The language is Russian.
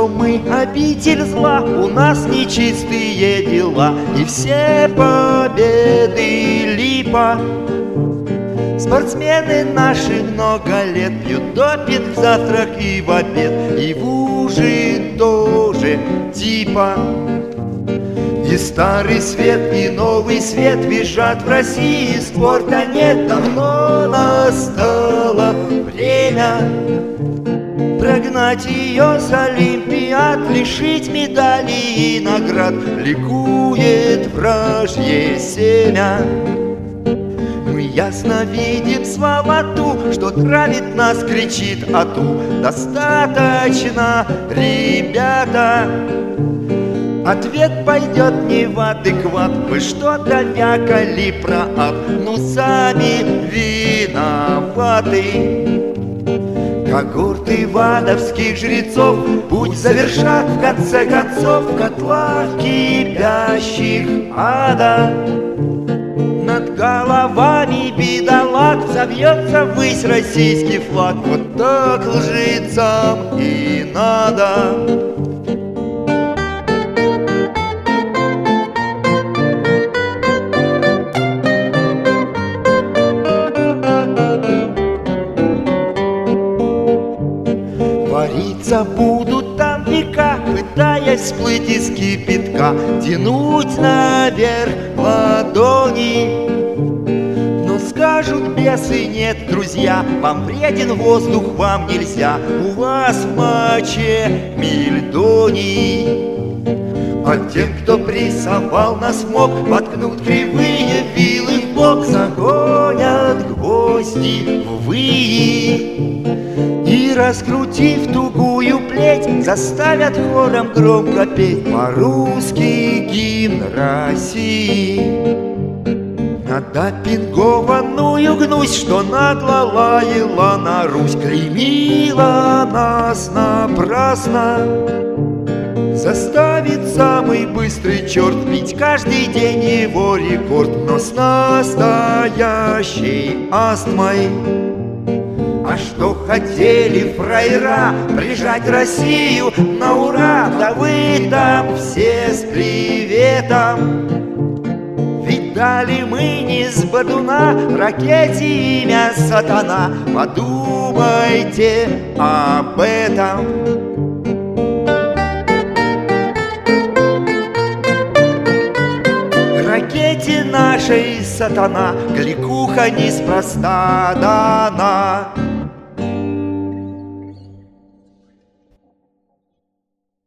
что мы обитель зла, у нас нечистые дела, и все победы липа. Спортсмены наши много лет пьют допинг в завтрак и в обед, и в ужин тоже типа. И старый свет, и новый свет визжат в России, спорта нет, давно настало время прогнать ее с олимпиад, лишить медалей и наград. Ликует вражье семя. Мы ясно видим сволоту, что травит нас, кричит ату. Достаточно, ребята. Ответ пойдет не в адекват. Вы что-то вякали про ад, ну сами виноваты. Когорты вадовских жрецов путь завершат в конце концов в котлах кипящих ада. Над головами бедолаг забьется ввысь российский флаг. Вот так лжецам и надо. Вариться будут там века, пытаясь всплыть из кипятка, тянуть наверх ладони. Но скажут бесы: нет, друзья, вам вреден воздух, вам нельзя, у вас в моче мельдоний. А тем, кто прессовал нас в мок, воткнут кривые вилы в бок, загонят гвозди в выи. И, раскрутив тугую плеть, заставят хором громко петь по-русски гимн России. На допингованную гнусь, что нагло лаяла на Русь, клеймила нас напрасно. Заставит самый быстрый черт бить каждый день его рекорд, но с настоящей астмой. А что хотели фраера прижать Россию на ура? Да вы там все с приветом. Ведь дали мы не с бодуна ракете имя сатана. Подумайте об этом. Ракете нашей сатана кликуха неспроста дана.